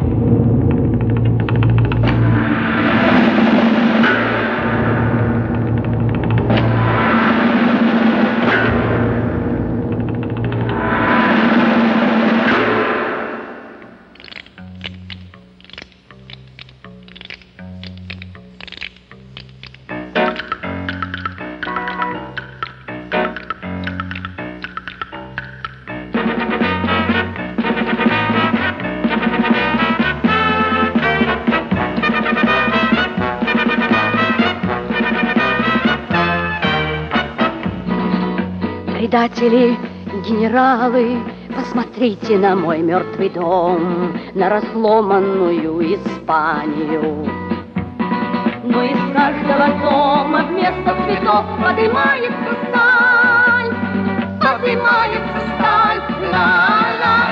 Предатели, генералы, посмотрите на мой мертвый дом, на разломанную Испанию. Но из каждого дома вместо цветов поднимается сталь, поднимается сталь. Ла-ла.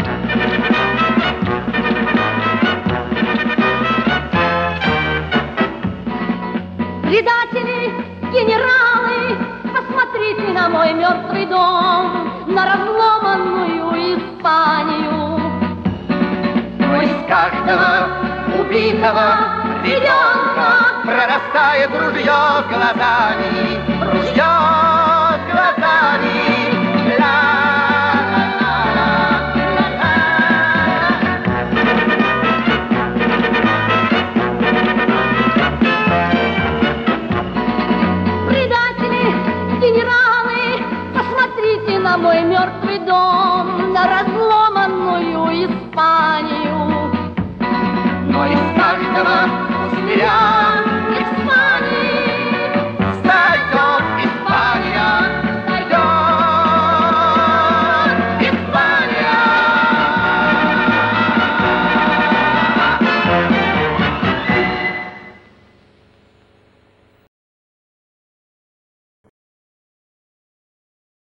Предатели, генералы, посмотрите на мой мертвый дом, на разломанную Испанию. Но из каждого убитого ребенка прорастает ружье глазами, ружье глазами. Ла